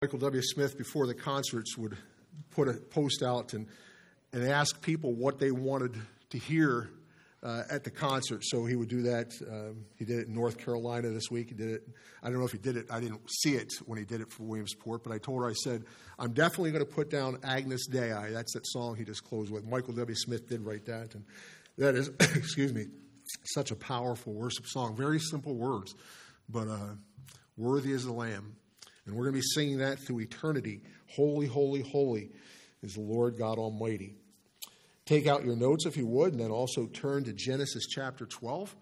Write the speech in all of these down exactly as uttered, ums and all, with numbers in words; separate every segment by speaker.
Speaker 1: Michael W. Smith, before the concerts, would put a post out and, and ask people what they wanted to hear uh, at the concert. So he would do that. Um, he did it in North Carolina this week. He did it. I don't know if he did it. I didn't see it when he did it for Williamsport, but I told her, I said, I'm definitely going to put down Agnus Dei. That's that song he just closed with. Michael W. Smith did write that. And that is, excuse me, such a powerful worship song. Very simple words, but uh, worthy is the Lamb. And we're going to be singing that through eternity. Holy, holy, holy is the Lord God Almighty. Take out your notes if you would, and then also turn to Genesis chapter twelve.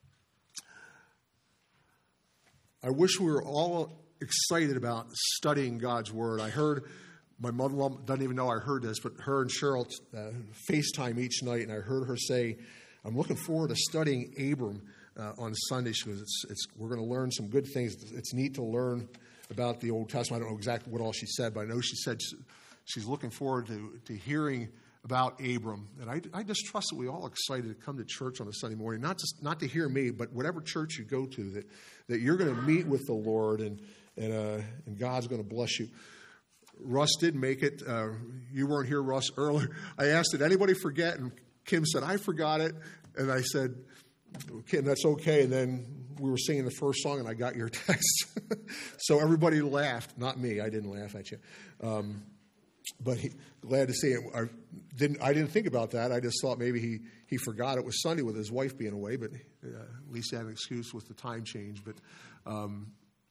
Speaker 1: I wish we were all excited about studying God's Word. I heard, my mother-in-law doesn't even know I heard this, but her and Cheryl uh, FaceTime each night, and I heard her say, I'm looking forward to studying Abram uh, on Sunday. She goes, it's, it's, we're going to learn some good things. It's neat to learn about the Old Testament. I don't know exactly what all she said, but I know she said she's looking forward to, to hearing about Abram. And I, I just trust that we all excited to come to church on a Sunday morning, not just not to hear me, but whatever church you go to, that, that you're going to meet with the Lord and and, uh, and God's going to bless you. Russ did make it. Uh, you weren't here, Russ, earlier. I asked, did anybody forget? And Kim said, I forgot it. And I said, Kim, that's okay. And then we were singing the first song, and I got your text. So everybody laughed. Not me. I didn't laugh at you. Um, but he, glad to see it. I didn't, I didn't think about that. I just thought maybe he, he forgot it was Sunday with his wife being away, but uh, at least he had an excuse with the time change. But um,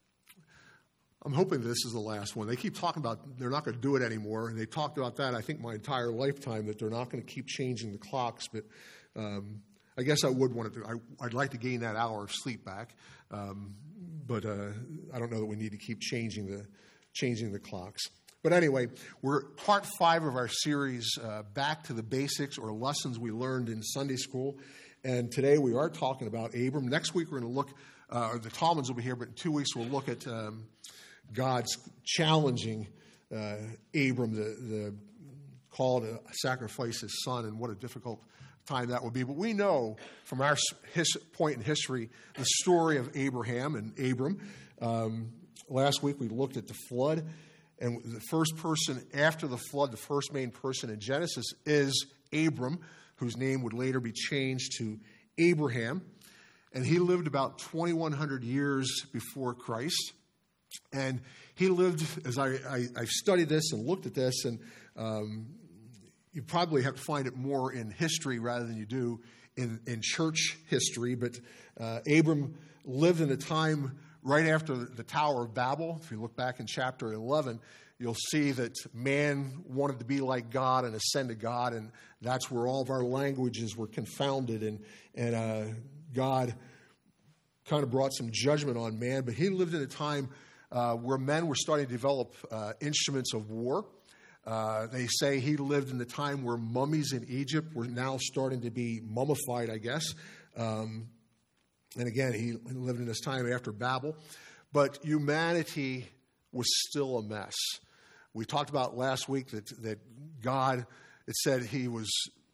Speaker 1: I'm hoping this is the last one. They keep talking about they're not going to do it anymore, and they talked about that, I think, my entire lifetime, that they're not going to keep changing the clocks. But um, I guess I would want to. I, I'd like to gain that hour of sleep back, um, but uh, I don't know that we need to keep changing the changing the clocks. But anyway, we're part five of our series, uh, Back to the Basics, or Lessons We Learned in Sunday School. And today we are talking about Abram. Next week we're going to look, uh, the Tallmans will be here, but in two weeks we'll look at um, God's challenging uh, Abram, the, the call to sacrifice his son, and what a difficult time that would be. But we know from our his point in history the story of Abraham and Abram. Um, last week we looked at the flood. And the first person after the flood, the first main person in Genesis, is Abram, whose name would later be changed to Abraham. And he lived about twenty-one hundred years before Christ. And he lived, as I, I, I studied this and looked at this, and um, you probably have to find it more in history rather than you do in, in church history. But uh, Abram lived in a time right after the Tower of Babel. If you look back in chapter eleven, you'll see that man wanted to be like God and ascend to God, and that's where all of our languages were confounded, and, and uh, God kind of brought some judgment on man. But he lived in a time uh, where men were starting to develop uh, instruments of war. Uh, they say he lived in the time where mummies in Egypt were now starting to be mummified, I guess. Um, And again, he lived in this time after Babel. But humanity was still a mess. We talked about last week that, that God, it said he was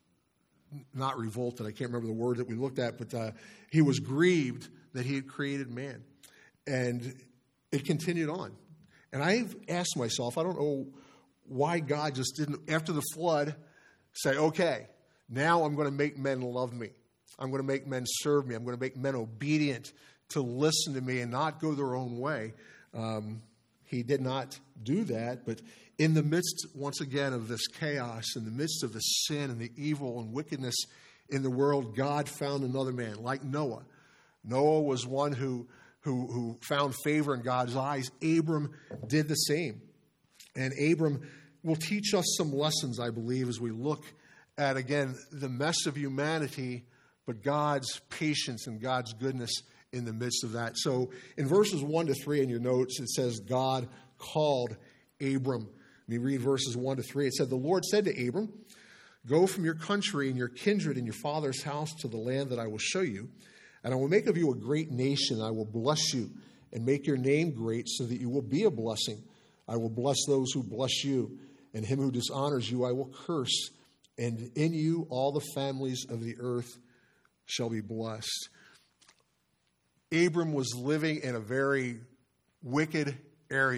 Speaker 1: not revolted. I can't remember the word that we looked at, but uh, he was grieved that he had created man. And it continued on. And I've asked myself, I don't know why God just didn't, after the flood, say, okay, now I'm going to make men love me. I'm going to make men serve me. I'm going to make men obedient to listen to me and not go their own way. Um, he did not do that. But in the midst, once again, of this chaos, in the midst of the sin and the evil and wickedness in the world, God found another man, like Noah. Noah was one who, who, who found favor in God's eyes. Abram did the same. And Abram will teach us some lessons, I believe, as we look at, again, the mess of humanity, but God's patience and God's goodness in the midst of that. So in verses one to three in your notes, it says, God called Abram. Let me read verses one to three. It said, the Lord said to Abram, go from your country and your kindred and your father's house to the land that I will show you, and I will make of you a great nation. I will bless you and make your name great so that you will be a blessing. I will bless those who bless you, and him who dishonors you I will curse. And in you all the families of the earth shall be blessed. Abram was living in a very wicked area.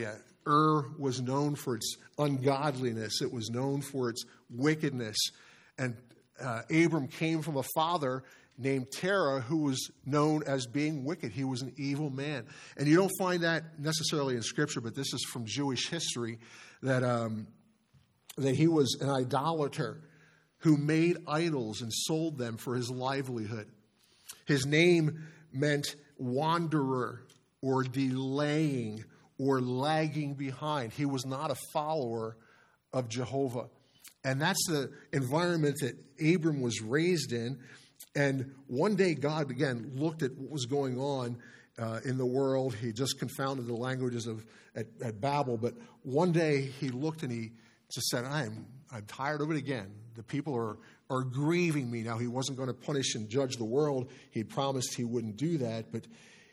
Speaker 1: Ur was known for its ungodliness. It was known for its wickedness. And uh, Abram came from a father named Terah who was known as being wicked. He was an evil man. And you don't find that necessarily in Scripture, but this is from Jewish history, that, um, that he was an idolater who made idols and sold them for his livelihood. His name meant wanderer or delaying or lagging behind. He was not a follower of Jehovah. And that's the environment that Abram was raised in. And one day God, again, looked at what was going on uh, in the world. He just confounded the languages of at, at Babel. But one day he looked and he just said, I'm, I'm tired of it again. The people are, are grieving me. Now, he wasn't going to punish and judge the world. He promised he wouldn't do that. But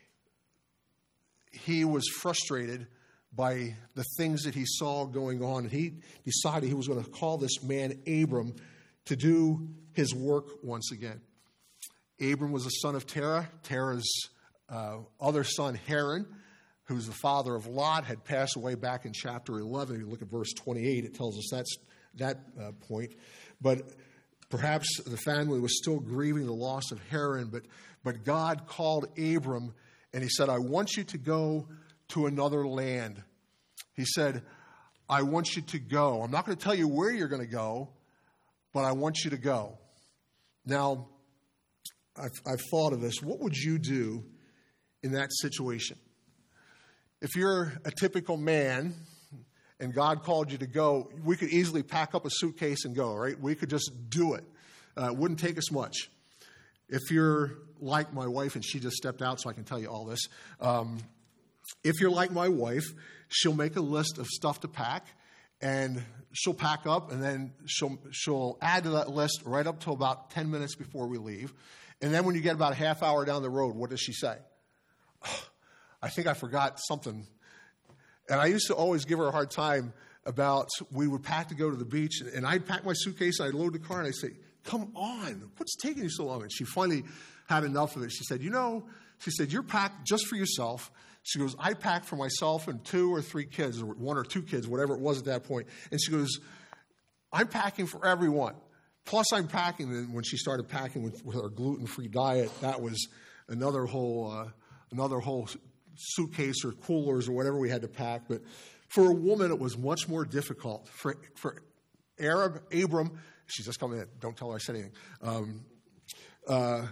Speaker 1: he was frustrated by the things that he saw going on. And he decided he was going to call this man Abram to do his work once again. Abram was the son of Terah. Terah's uh, other son, Haran, who's the father of Lot, had passed away back in chapter eleven. If you look at verse twenty-eight, it tells us that's that uh, point. But perhaps the family was still grieving the loss of Haran, but, but God called Abram and he said, I want you to go to another land. He said, I want you to go. I'm not going to tell you where you're going to go, but I want you to go. Now, I've, I've thought of this. What would you do in that situation? If you're a typical man and God called you to go, we could easily pack up a suitcase and go, right? We could just do it. Uh, it wouldn't take us much. If you're like my wife, and she just stepped out so I can tell you all this. Um, if you're like my wife, she'll make a list of stuff to pack, and she'll pack up, and then she'll she'll add to that list right up to about ten minutes before we leave. And then when you get about a half hour down the road, what does she say? Oh, I think I forgot something. And I used to always give her a hard time about, we would pack to go to the beach, and I'd pack my suitcase, and I'd load the car, and I'd say, come on, what's taking you so long? And she finally had enough of it. She said, you know, she said, you're packed just for yourself. She goes, I packed for myself and two or three kids, or one or two kids, whatever it was at that point. And she goes, I'm packing for everyone. Plus I'm packing. And when she started packing with, with her gluten-free diet, that was another whole, uh, another whole suitcase or coolers or whatever we had to pack. But for a woman, it was much more difficult. For, for Arab, Abram, she's just coming in. Don't tell her I said anything. Um, uh,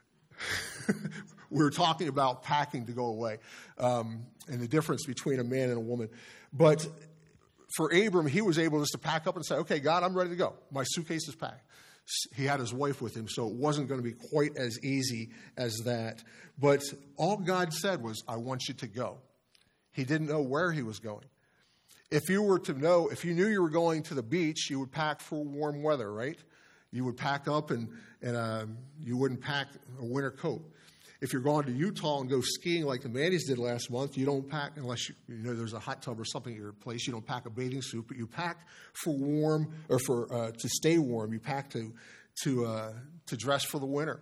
Speaker 1: we were talking about packing to go away um, and the difference between a man and a woman. But for Abram, he was able just to pack up and say, okay, God, I'm ready to go. My suitcase is packed. He had his wife with him, so it wasn't going to be quite as easy as that. But all God said was, I want you to go. He didn't know where he was going. If you were to know, if you knew you were going to the beach, you would pack for warm weather, right? You would pack up and, and uh, you wouldn't pack a winter coat. If you're going to Utah and go skiing like the Mannies did last month, you don't pack, unless you, you know there's a hot tub or something at your place, you don't pack a bathing suit, but you pack for warm, or for uh, to stay warm. You pack to to uh, to dress for the winter.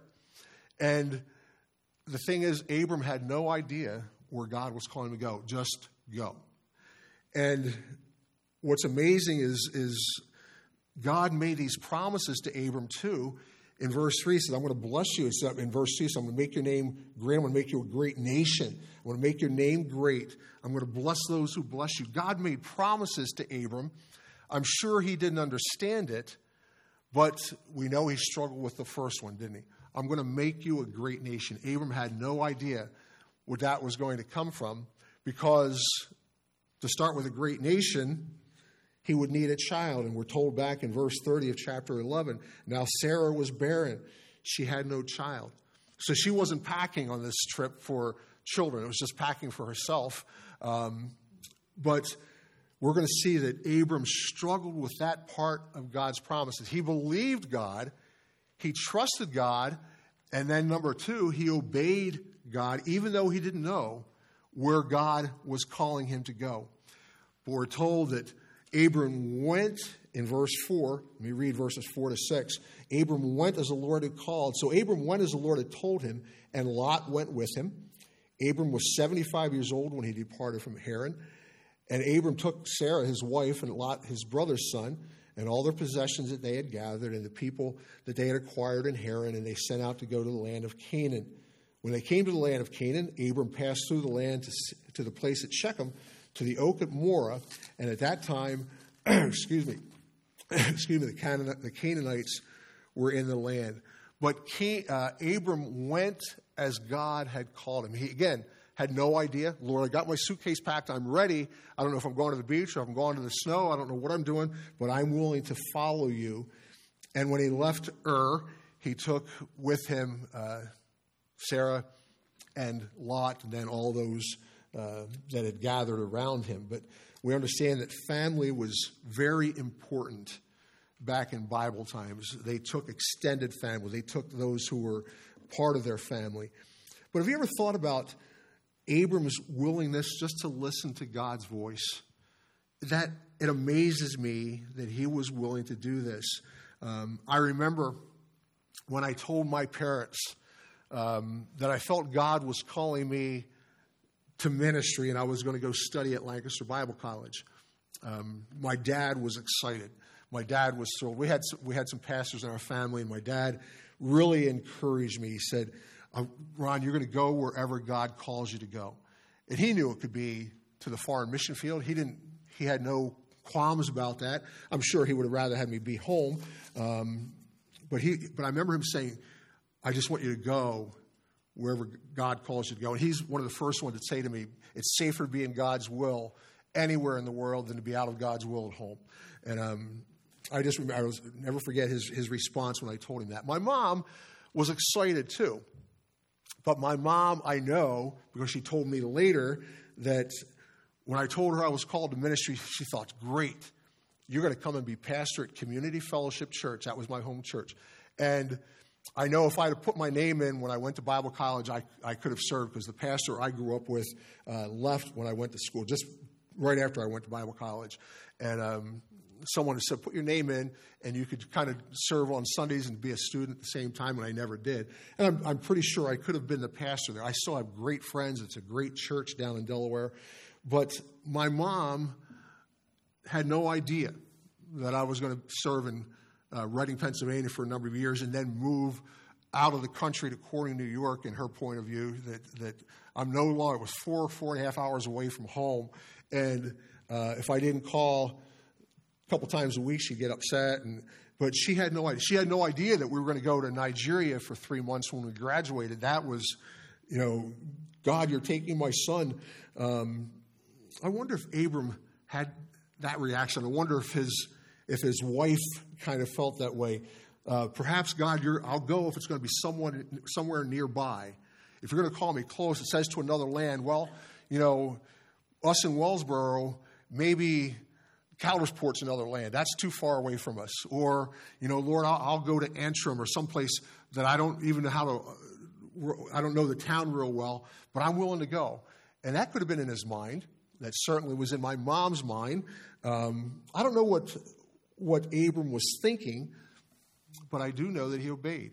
Speaker 1: And the thing is, Abram had no idea where God was calling him to go. Just go. And what's amazing is, is God made these promises to Abram too. In verse three, he says, I'm going to bless you. It's in verse two, so I'm going to make your name great. I'm going to make you a great nation. I'm going to make your name great. I'm going to bless those who bless you. God made promises to Abram. I'm sure he didn't understand it, but we know he struggled with the first one, didn't he? I'm going to make you a great nation. Abram had no idea where that was going to come from, because to start with a great nation, he would need a child. And we're told back in verse thirty of chapter eleven, now Sarah was barren. She had no child. So she wasn't packing on this trip for children. It was just packing for herself. Um, but we're going to see that Abram struggled with that part of God's promises. He believed God. He trusted God. And then number two, he obeyed God, even though he didn't know where God was calling him to go. But we're told that Abram went in verse four. Let me read verses four to six. Abram went as the Lord had called. So Abram went as the Lord had told him, and Lot went with him. Abram was seventy-five years old when he departed from Haran. And Abram took Sarah, his wife, and Lot, his brother's son, and all their possessions that they had gathered, and the people that they had acquired in Haran, and they sent out to go to the land of Canaan. When they came to the land of Canaan, Abram passed through the land to, to the place at Shechem, to the oak at Morah, and at that time, excuse me, excuse me, the, Canaan, the Canaanites were in the land. But Can, uh, Abram went as God had called him. He, again, had no idea. Lord, I got my suitcase packed. I'm ready. I don't know if I'm going to the beach or if I'm going to the snow. I don't know what I'm doing, but I'm willing to follow you. And when he left Ur, he took with him uh, Sarah and Lot, and then all those uh, that had gathered around him. But we understand that family was very important back in Bible times. They took extended family. They took those who were part of their family. But have you ever thought about Abram's willingness just to listen to God's voice? That it amazes me that he was willing to do this. Um, I remember when I told my parents um, that I felt God was calling me to ministry and I was going to go study at Lancaster Bible College. Um, my dad was excited. My dad was thrilled. We had we had some pastors in our family, and my dad really encouraged me. He said, Ron, you're going to go wherever God calls you to go. And he knew it could be to the foreign mission field. He didn't. He had no qualms about that. I'm sure he would have rather had me be home. Um, but he. But I remember him saying, I just want you to go wherever God calls you to go. And he's one of the first ones to say to me, it's safer to be in God's will anywhere in the world than to be out of God's will at home. And um, I just remember, I was never forget his, his response when I told him that. My mom was excited too. But my mom, I know, because she told me later, that when I told her I was called to ministry, she thought, great, you're going to come and be pastor at Community Fellowship Church. That was my home church. And I know if I had put my name in when I went to Bible college, I, I could have served, because the pastor I grew up with uh, left when I went to school, just right after I went to Bible college. And um, someone said, put your name in, and you could kind of serve on Sundays and be a student at the same time, and I never did. And I'm, I'm pretty sure I could have been the pastor there. I still have great friends. It's a great church down in Delaware. But my mom had no idea that I was going to serve in uh, Reading, Pennsylvania for a number of years and then move out of the country to Corning, New York, in her point of view, that, that I'm no longer, it was four, four and a half hours away from home. And uh, if I didn't call a couple times a week, she'd get upset. And but she had no idea. She had no idea that we were going to go to Nigeria for three months when we graduated. That was, you know, God, you're taking my son. Um, I wonder if Abram had that reaction. I wonder if his if his wife kind of felt that way. Uh, perhaps, God, you're, I'll go if it's going to be someone somewhere nearby. If you're going to call me close, it says to another land. Well, you know, us in Wellsboro, maybe Caldersport's another land. That's too far away from us. Or, you know, Lord, I'll, I'll go to Antrim or someplace that I don't even know how to, I don't know the town real well, but I'm willing to go. And that could have been in his mind. That certainly was in my mom's mind. Um, I don't know what what Abram was thinking, but I do know that he obeyed.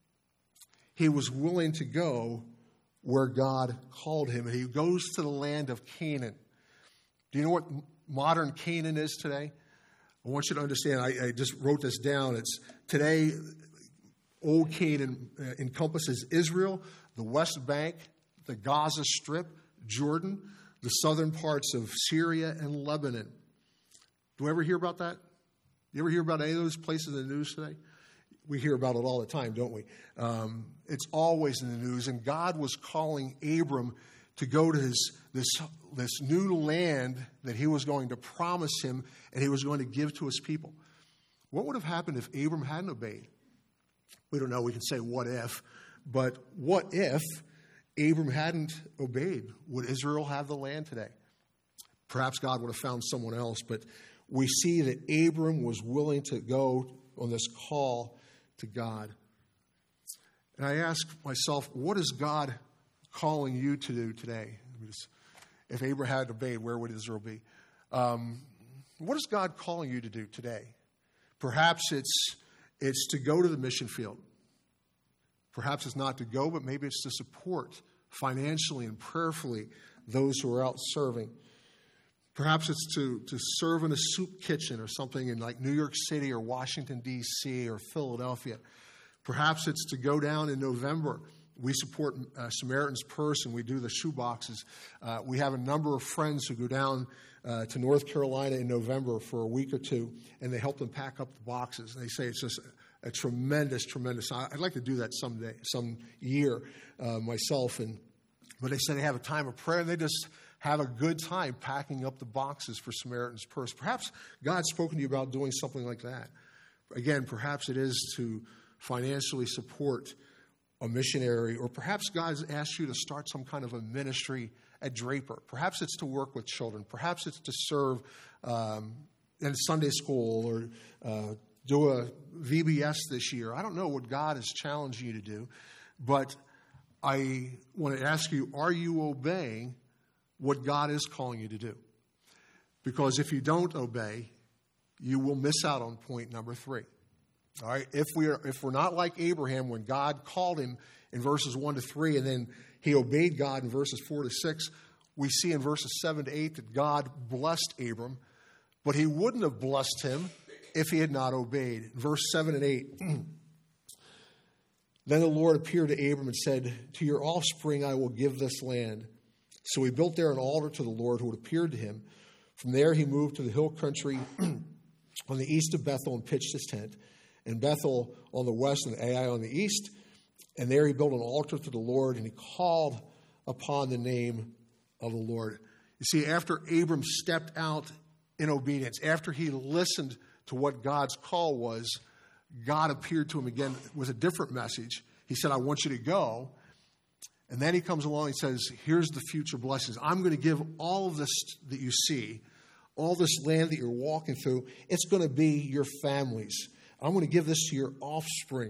Speaker 1: He was willing to go where God called him, and he goes to the land of Canaan. Do you know what modern Canaan is today? I want you to understand. I, I just wrote this down. It's today, old Canaan uh, encompasses Israel, the West Bank, the Gaza Strip, Jordan, the southern parts of Syria and Lebanon. Do we ever hear about that? You ever hear about any of those places in the news today? We hear about it all the time, don't we? Um, it's always in the news. And God was calling Abram to go to his this, this new land that he was going to promise him and he was going to give to his people. What would have happened if Abram hadn't obeyed? We don't know. We can say what if. But what if Abram hadn't obeyed? Would Israel have the land today? Perhaps God would have found someone else, but we see that Abram was willing to go on this call to God. And I ask myself, what is God calling you to do today? If Abraham had obeyed, where would Israel be? Um, what is God calling you to do today? Perhaps it's it's to go to the mission field. Perhaps it's not to go, but maybe it's to support financially and prayerfully those who are out serving. Perhaps it's to, to serve in a soup kitchen or something in like New York City or Washington, D C or Philadelphia. Perhaps it's to go down in November. We support uh, Samaritan's Purse, and we do the shoe boxes. Uh, we have a number of friends who go down uh, to North Carolina in November for a week or two, and they help them pack up the boxes. And they say it's just a, a tremendous, tremendous. I'd like to do that someday, some year uh, myself. And but they say they have a time of prayer, and they just have a good time packing up the boxes for Samaritan's Purse. Perhaps God's spoken to you about doing something like that. Again, perhaps it is to financially support a missionary, or perhaps God's asked you to start some kind of a ministry at Draper. Perhaps it's to work with children. Perhaps it's to serve um, in Sunday school, or uh, do a V B S this year. I don't know what God is challenging you to do, but I want to ask you, are you obeying what God is calling you to do? Because if you don't obey, you will miss out on point number three. All right, if we're if we're not like Abraham when God called him in verses one to three, and then he obeyed God in verses four to six, we see in verses seven to eight that God blessed Abram, but he wouldn't have blessed him if he had not obeyed. Verse seven and eight. Then the Lord appeared to Abram and said, "To your offspring I will give this land." So he built there an altar to the Lord who had appeared to him. From there he moved to the hill country on the east of Bethel and pitched his tent. And Bethel on the west and Ai on the east. And there he built an altar to the Lord, and he called upon the name of the Lord. You see, after Abram stepped out in obedience, after he listened to what God's call was, God appeared to him again with a different message. He said, "I want you to go." And then he comes along and says, "Here's the future blessings. I'm going to give all of this that you see, all this land that you're walking through, it's going to be your families. I'm going to give this to your offspring."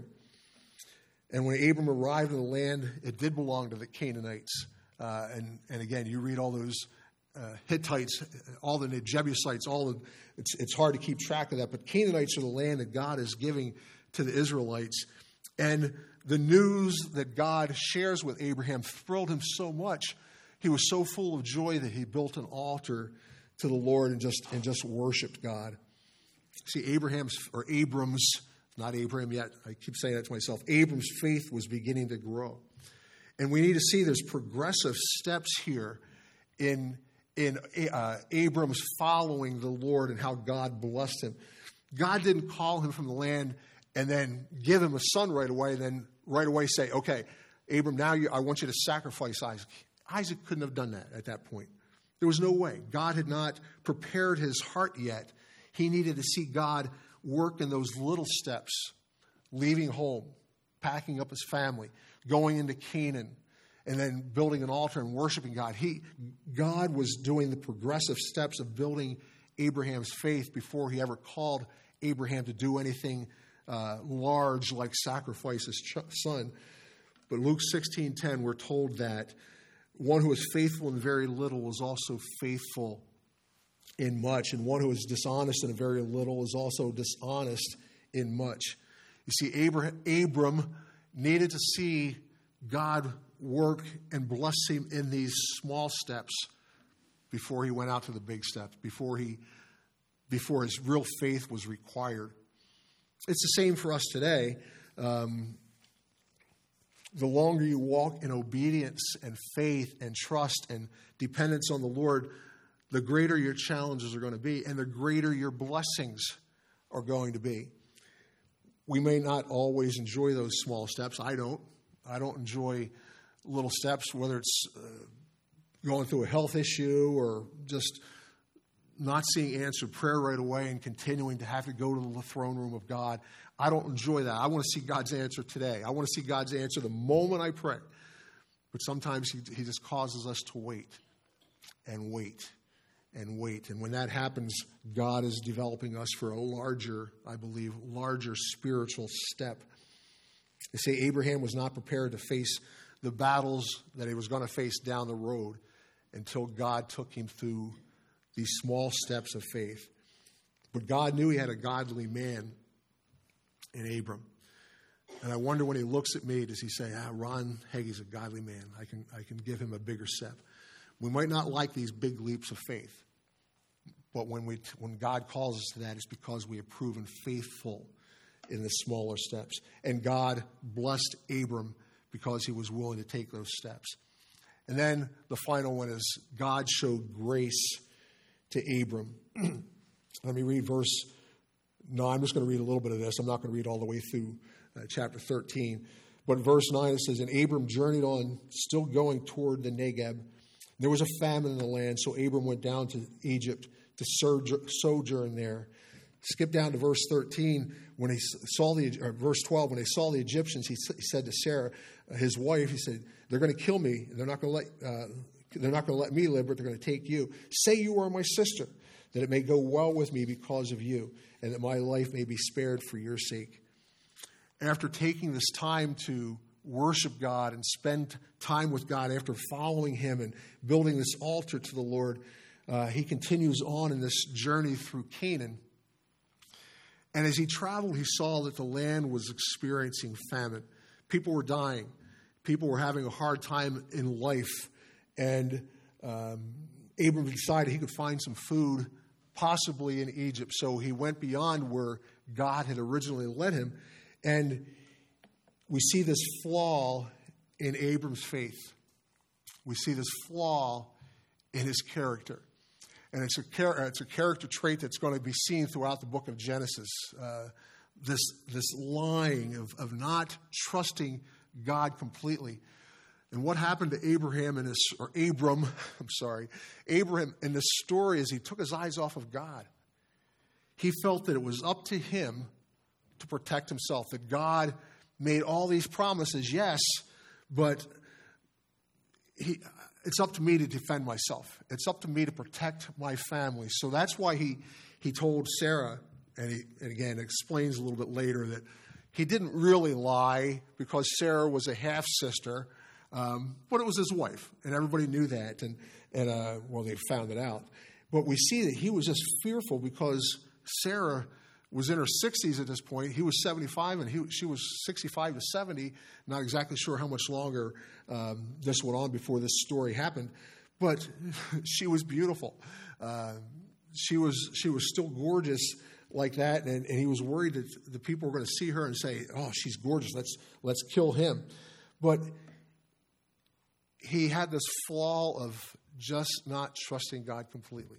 Speaker 1: And when Abram arrived in the land, it did belong to the Canaanites. Uh, and, and again, you read all those uh, Hittites, all the Jebusites, all the, it's, it's hard to keep track of that. But Canaanites are the land that God is giving to the Israelites. And the news that God shares with Abraham thrilled him so much. He was so full of joy that he built an altar to the Lord and just, and just worshiped God. See, Abraham's, or Abram's, not Abraham yet, I keep saying that to myself, Abram's faith was beginning to grow. And we need to see there's progressive steps here in, in uh, Abram's following the Lord and how God blessed him. God didn't call him from the land and then give him a son right away, and then right away say, "Okay, Abram, now you, I want you to sacrifice Isaac." Isaac couldn't have done that at that point. There was no way. God had not prepared his heart yet. He needed to see God work in those little steps, leaving home, packing up his family, going into Canaan, and then building an altar and worshiping God. He, God was doing the progressive steps of building Abraham's faith before he ever called Abraham to do anything uh, large like sacrifice his ch- son. But Luke sixteen ten, we're told that one who is faithful in very little is also faithful in much, and one who is dishonest in a very little is also dishonest in much. You see, Abraham, Abram needed to see God work and bless him in these small steps before he went out to the big steps, before he, before his real faith was required. It's the same for us today. Um, the longer you walk in obedience and faith and trust and dependence on the Lord, the greater your challenges are going to be, and the greater your blessings are going to be. We may not always enjoy those small steps. I don't. I don't enjoy little steps, whether it's uh, going through a health issue or just not seeing answered prayer right away and continuing to have to go to the throne room of God. I don't enjoy that. I want to see God's answer today. I want to see God's answer the moment I pray. But sometimes he, he just causes us to wait and wait and wait. And when that happens, God is developing us for a larger, I believe, larger spiritual step. They say Abraham was not prepared to face the battles that he was going to face down the road until God took him through these small steps of faith. But God knew he had a godly man in Abram. And I wonder when he looks at me, does he say, ah, Ron Hagee's a godly man. I can, I can give him a bigger step. We might not like these big leaps of faith. But when we when God calls us to that, it's because we have proven faithful in the smaller steps. And God blessed Abram because he was willing to take those steps. And then the final one is God showed grace to Abram. Let me read verse nine. I'm just going to read a little bit of this. I'm not going to read all the way through uh, chapter thirteen. But verse nine, it says, and Abram journeyed on, still going toward the Negeb. There was a famine in the land, so Abram went down to Egypt to sojourn there. Skip down to verse thirteen. When he saw the or verse twelve, when they saw the Egyptians, he, he said to Sarah, his wife, he said, "They're going to kill me. They're not going to let uh, they're not going to let me live, but they're going to take you. Say you are my sister, that it may go well with me because of you, and that my life may be spared for your sake." After taking this time to worship God and spend time with God, after following Him and building this altar to the Lord, uh, he continues on in this journey through Canaan. And as he traveled, he saw that the land was experiencing famine. People were dying. People were having a hard time in life. And um, Abram decided he could find some food, possibly in Egypt. So he went beyond where God had originally led him. And we see this flaw in Abram's faith. We see this flaw in his character. And it's a, char- it's a character trait that's going to be seen throughout the book of Genesis. Uh, this, this lying of, of not trusting God completely. And what happened to Abraham and his, or Abram, I'm sorry, Abraham in this story is he took his eyes off of God. He felt that it was up to him to protect himself, that God made all these promises, yes, but he, it's up to me to defend myself. It's up to me to protect my family. So that's why he, he told Sarah, and, he, and again, explains a little bit later that he didn't really lie because Sarah was a half-sister, um, but it was his wife, and everybody knew that, and, and uh, well, they found it out. But we see that he was just fearful because Sarah was in her sixties at this point. He was seventy-five, and he, she was sixty-five to seventy. Not exactly sure how much longer um, this went on before this story happened, but she was beautiful. Uh, she was she was still gorgeous like that, and, and he was worried that the people were going to see her and say, "Oh, she's gorgeous. Let's let's kill him." But he had this flaw of just not trusting God completely.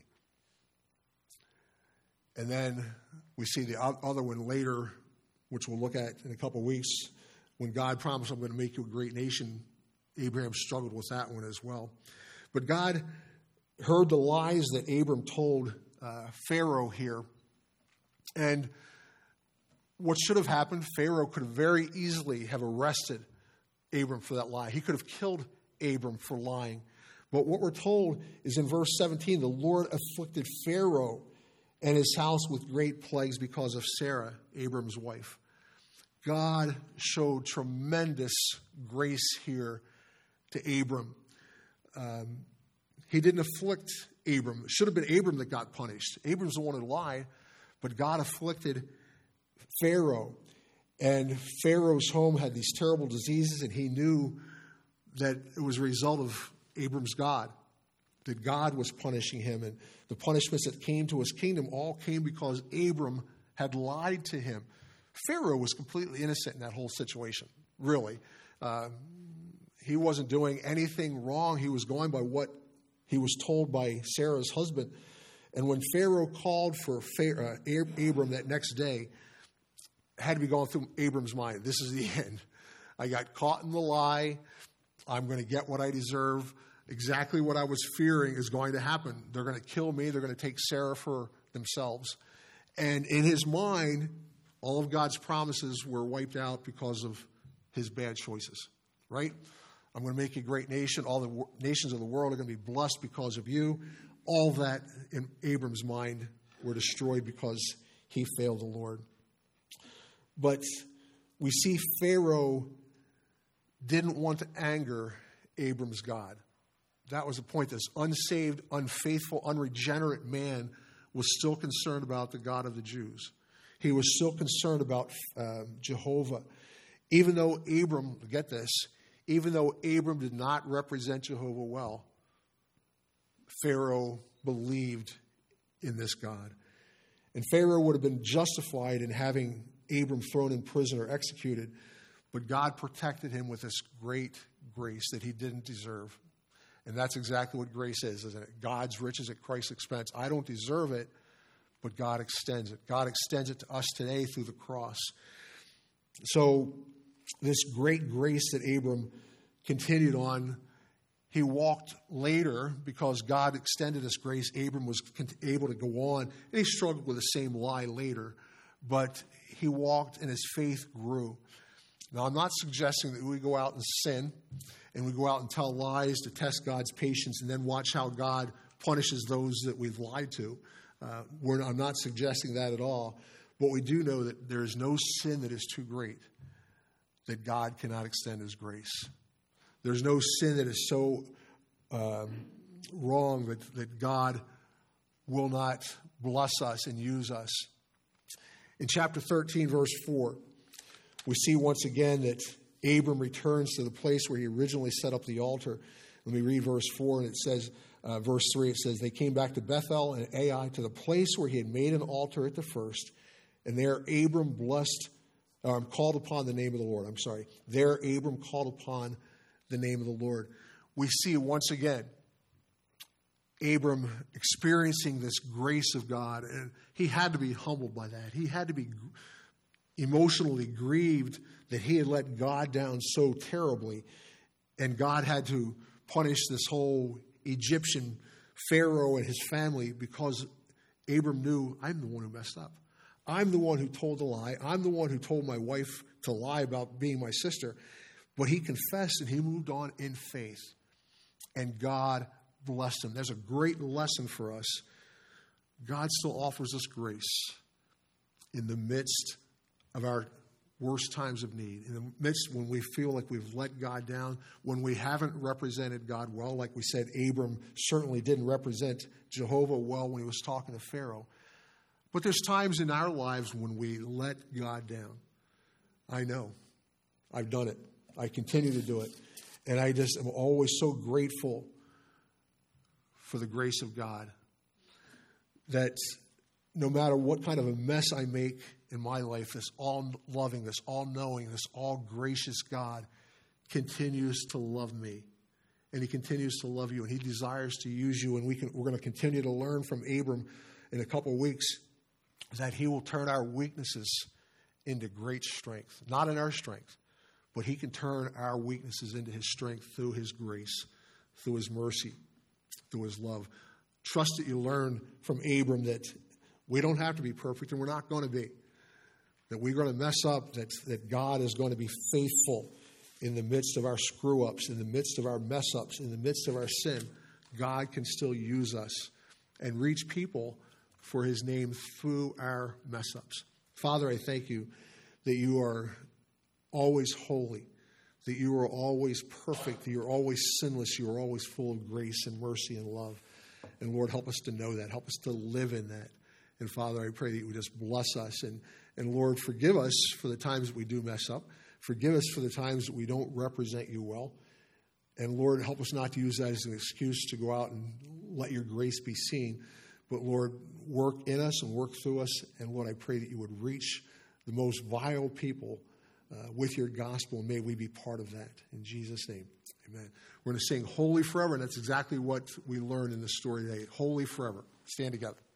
Speaker 1: And then we see the other one later, which we'll look at in a couple of weeks. When God promised, I'm going to make you a great nation, Abraham struggled with that one as well. But God heard the lies that Abram told uh, Pharaoh here. And what should have happened, Pharaoh could have very easily have arrested Abram for that lie. He could have killed Abram for lying. But what we're told is in verse seventeen, the Lord afflicted Pharaoh and his house with great plagues because of Sarah, Abram's wife. God showed tremendous grace here to Abram. Um, he didn't afflict Abram. It should have been Abram that got punished. Abram's the one who lied, but God afflicted Pharaoh. And Pharaoh's home had these terrible diseases, and he knew that it was a result of Abram's God, that God was punishing him. And the punishments that came to his kingdom all came because Abram had lied to him. Pharaoh was completely innocent in that whole situation, really. Uh, he wasn't doing anything wrong. He was going by what he was told by Sarah's husband. And when Pharaoh called for Pharaoh, uh, Abram that next day, it had to be going through Abram's mind. This is the end. I got caught in the lie. I'm going to get what I deserve. Exactly what I was fearing is going to happen. They're going to kill me. They're going to take Sarah for themselves. And in his mind, all of God's promises were wiped out because of his bad choices, right? I'm going to make you a great nation. All the nations of the world are going to be blessed because of you. All that in Abram's mind were destroyed because he failed the Lord. But we see Pharaoh didn't want to anger Abram's God. That was the point. This unsaved, unfaithful, unregenerate man was still concerned about the God of the Jews. He was still concerned about uh, Jehovah. Even though Abram, get this, even though Abram did not represent Jehovah well, Pharaoh believed in this God. And Pharaoh would have been justified in having Abram thrown in prison or executed, but God protected him with this great grace that he didn't deserve. And that's exactly what grace is, isn't it? God's riches at Christ's expense. I don't deserve it, but God extends it. God extends it to us today through the cross. So this great grace that Abram continued on, he walked later because God extended this grace. Abram was able to go on, and he struggled with the same lie later, but he walked and his faith grew. Now, I'm not suggesting that we go out and sin and we go out and tell lies to test God's patience and then watch how God punishes those that we've lied to. Uh, we're, I'm not suggesting that at all. But we do know that there is no sin that is too great that God cannot extend his grace. There's no sin that is so um, wrong that, that God will not bless us and use us. In chapter thirteen, verse four, we see once again that Abram returns to the place where he originally set up the altar. Let me read verse four, and it says, uh, verse three, it says, they came back to Bethel and Ai, to the place where he had made an altar at the first, and there Abram blessed, um, called upon the name of the Lord. I'm sorry. There Abram called upon the name of the Lord. We see once again Abram experiencing this grace of God, and he had to be humbled by that. He had to be emotionally grieved that he had let God down so terribly, and God had to punish this whole Egyptian Pharaoh and his family because Abram knew, I'm the one who messed up. I'm the one who told the lie. I'm the one who told my wife to lie about being my sister. But he confessed and he moved on in faith, and God blessed him. There's a great lesson for us. God still offers us grace in the midst of our worst times of need, in the midst when we feel like we've let God down, when we haven't represented God well. Like we said, Abram certainly didn't represent Jehovah well when he was talking to Pharaoh. But there's times in our lives when we let God down. I know. I've done it. I continue to do it. And I just am always so grateful for the grace of God that no matter what kind of a mess I make in my life, this all-loving, this all-knowing, this all-gracious God continues to love me. And he continues to love you, and he desires to use you. And we can, we're going to continue to learn from Abram in a couple of weeks that he will turn our weaknesses into great strength. Not in our strength, but he can turn our weaknesses into his strength through his grace, through his mercy, through his love. Trust that you learn from Abram that we don't have to be perfect, and we're not going to be. That we're going to mess up, that, that God is going to be faithful in the midst of our screw-ups, in the midst of our mess-ups, in the midst of our sin. God can still use us and reach people for his name through our mess-ups. Father, I thank you that you are always holy, that you are always perfect, that you're always sinless, you are always full of grace and mercy and love. And Lord, help us to know that. Help us to live in that. And Father, I pray that you would just bless us. And, and Lord, forgive us for the times that we do mess up. Forgive us for the times that we don't represent you well. And Lord, help us not to use that as an excuse to go out and let your grace be seen. But Lord, work in us and work through us. And Lord, I pray that you would reach the most vile people uh, with your gospel. And may we be part of that. In Jesus' name, amen. We're going to sing Holy Forever. And that's exactly what we learned in this story today. Holy Forever. Stand together.